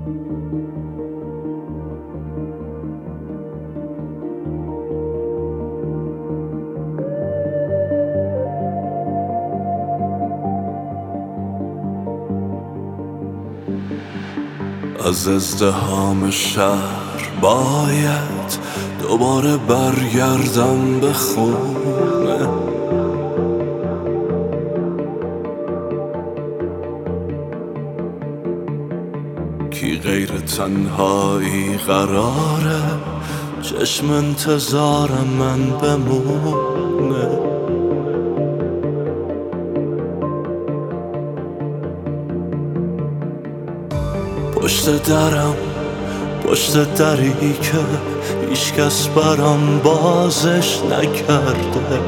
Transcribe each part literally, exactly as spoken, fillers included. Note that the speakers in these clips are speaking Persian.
از ازدحام شهر باید دوباره برگردم به خونه، کی غیر تنهایی قراره چشم انتظارم من بمونه. پشت درم، پشت دری که هیچکس برام بازش نکرده،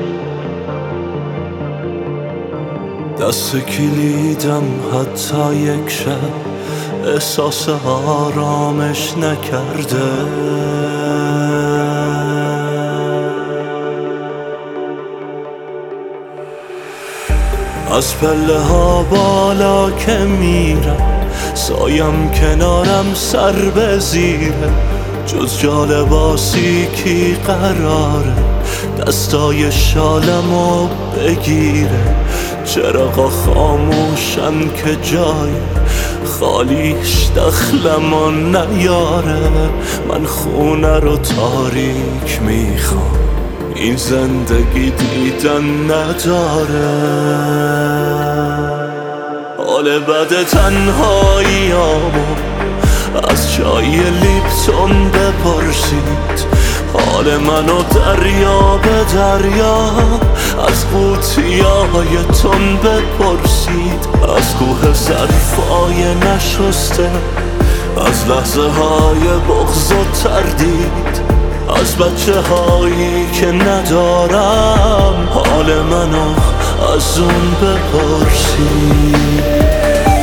دست کلیدم حتی یک شب احساس آرامش نکرده. از پله ها بالا که میرم سایم کنارم سر به زیره، جز جا لباسی کی قراره دستای شالمو بگیره. چراغا خاموشن که جای خالیش دخلمو نیاره، من خونه رو تاریک میخوام این زندگی دیدن نداره. حال بد تنهاییامو از چای لیپتون بپرسید، حال منو دریا به دریا از قوطیای تون بپرسید. از کوه ظرفای نشسته، از لحظه های بغض و تردید، از بچه هایی که ندارم حال منو از اون بپرسید.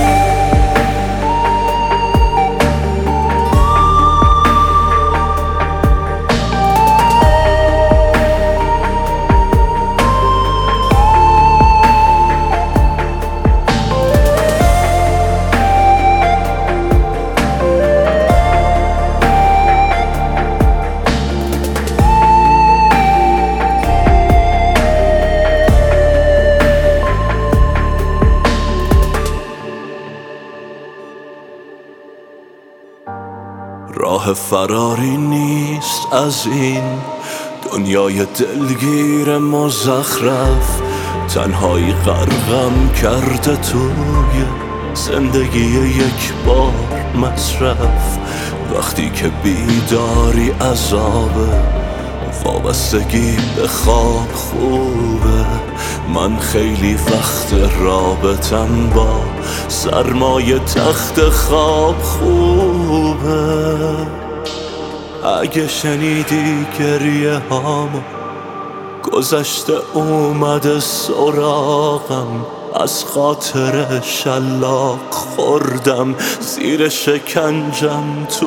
راه فراری نیست از این دنیای دلگیر مزخرف، تنهایی غرقم کرده توی زندگی یک بار مصرف. وقتی که بیداری عذابه، وابستگی به خواب خوبه، من خیلی وقت رابطم با سرمایه تخت خواب خوبه. اگه شنیدی گریه هامو گذشته اومده سراغم، از خاطر شلاق خوردم زیر شکنجم تو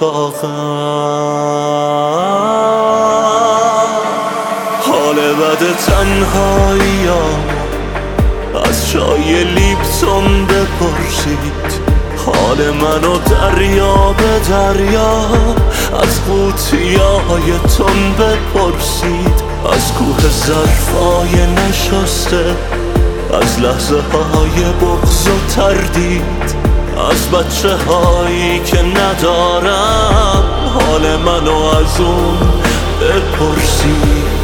اتاقم. حال بد تنهاییام از چای لیپتون بپرسید، حال منو دریا به دریا از قوطیای تون بپرسید. از کوه ظرفای نشسته، از لحظه های بغض و تردید، از بچه هایی که ندارم حال منو از اون بپرسید.